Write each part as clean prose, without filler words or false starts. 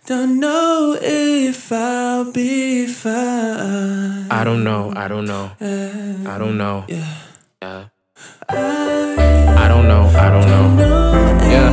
Don't know if I'll be fine. I don't know. I don't know. I don't know. Yeah. Yeah. I don't know. I don't know. Yeah.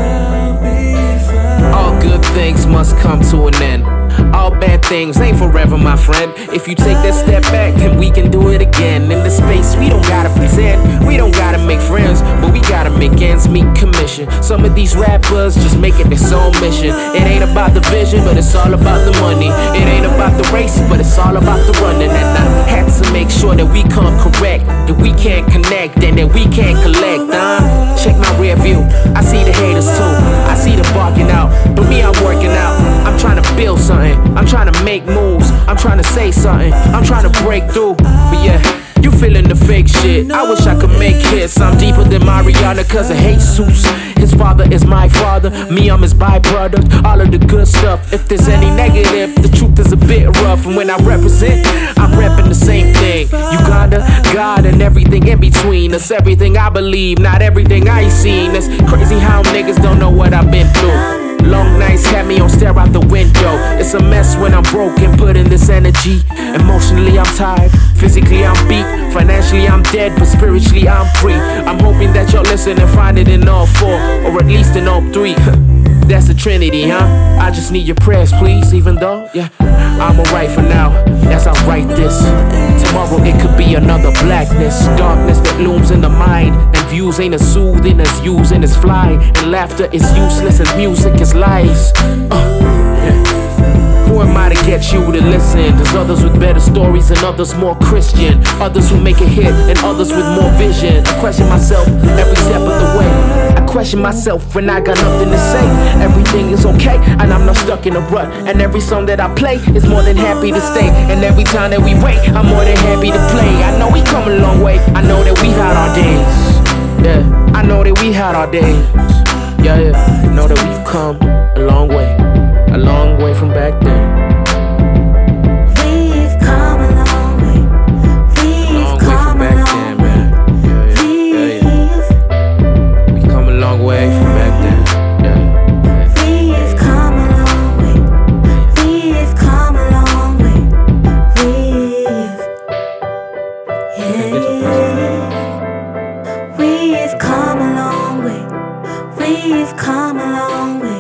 All good things must come to an end. All bad things ain't forever, my friend. If you take that step back, then we can do it again. In the space, we don't gotta pretend. We don't gotta make friends, but we gotta make ends meet commission. Some of these rappers just make it their sole mission. It ain't about the vision, but it's all about the money. It ain't about the race, but it's all about the running. And I had to make sure that we come correct, that we can't connect, and that we can't collect. Check my rear view, I see the haters too. I see the barking out, but me, I'm working out. I'm trying to build something. I'm trying to make moves. I'm trying to say something. I'm trying to break through. But yeah, you feeling the fake shit. I wish I could make hits. I'm deeper than Mariana cause of Jesus. His father is my father. Me, I'm his byproduct. All of the good stuff. If there's any negative, the truth is a bit rough. And when I represent, I'm repping the same thing. Uganda, God, and everything in between. That's everything I believe, not everything I seen. It's crazy how niggas don't know what I've been through. Long nights had me on stare out the window. It's a mess when I'm broken, put in this energy. Emotionally I'm tired, physically I'm beat. Financially I'm dead, but spiritually I'm free. I'm hoping that y'all listen and find it in all four, or at least in all three. That's the Trinity, huh? I just need your prayers, please. Even though, yeah, I'm alright for now as I write this. Tomorrow it could be another blackness. Darkness that looms in the mind. And views ain't as soothing as using as fly. And laughter is useless as music is lies. Who am I to get you to listen? There's others with better stories and others more Christian. Others who make a hit and others with more vision. I question myself every step of the way. I question myself when I got nothing to say. Everything is okay and I'm not stuck in a rut. And every song that I play is more than happy to stay. And every time that we wait, I'm more than happy to play. I know we come a long way. I know that we've had our days. Yeah, I know that we had our days. Yeah, I know that we've come a long way. A long way from back then. We've come a long way. We've come a long way. We've come a long way from back then. We've come a long way. We've come a long way. We've come a long way. We've come a long way.